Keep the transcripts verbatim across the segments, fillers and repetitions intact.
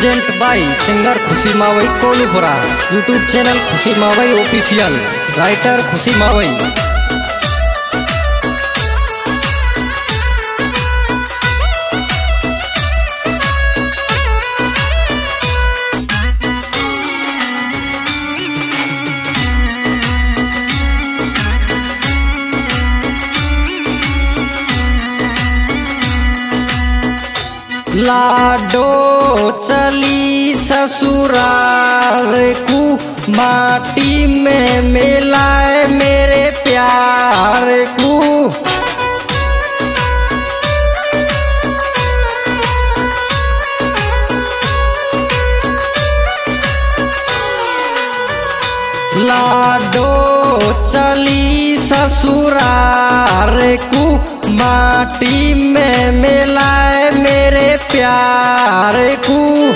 Present by singer Khushi Mavai Kolipura. YouTube channel Khushi Mavai official. Writer Khushi Mavai. लाडो चली ससुराल को माटी में मिलाए मेरे प्यार को। लाडो चली ससुराल को माटी में मिलाए मेरे प्यार को।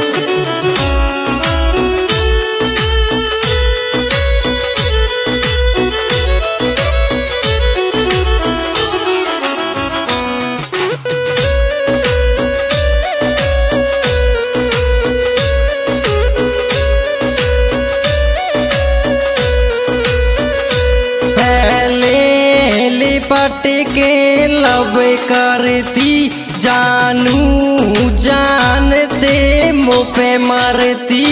लिपट के लब करती जानू जानते मुँह पे मरती।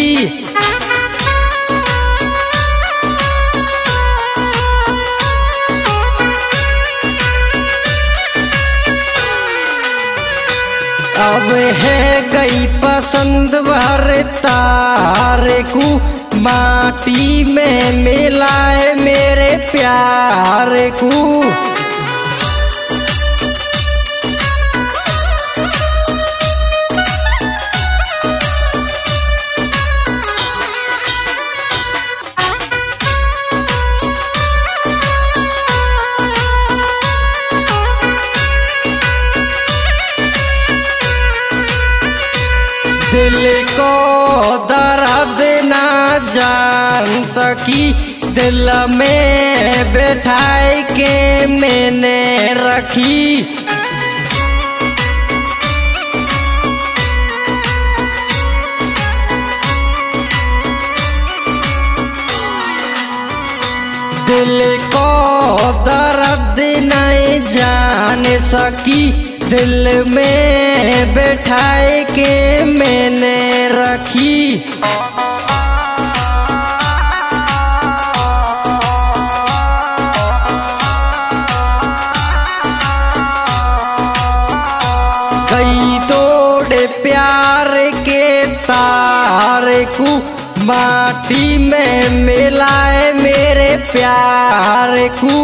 अब है गई पसंद भर तारे को माटी में मिलाए मेरे प्यार को। दिल को दर्द ना जान सकी दिल में बैठाए के मैंने रखी। दिल को दर्द नहीं जान सकी दिल में बैठाए के मैंने रखी। कई तोड़े प्यार के तार को माटी में मिलाए मेरे प्यार को।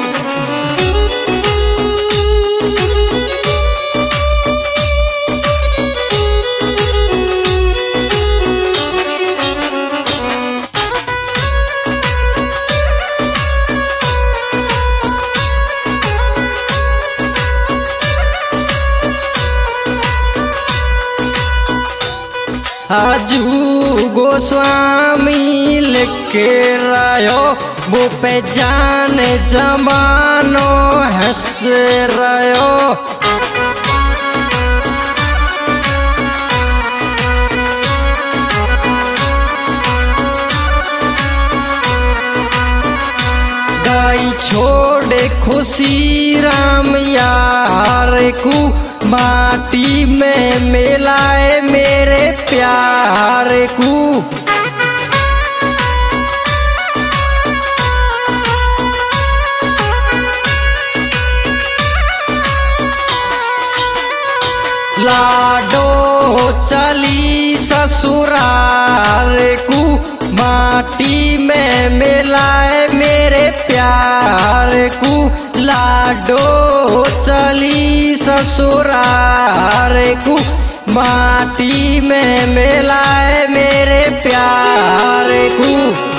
आजू गोस्वामी लिख के रहो वो पे जान जमानो हंस रहो। गाई छोड़े खुशी राम यार को माटी में मिलाए मेरे प्यार को। लाडो चली ससुराल को माटी में मिलाए मेरे प्यार को। लाडो चली ससुराल को माटी में मिलाए मेरे प्यार को।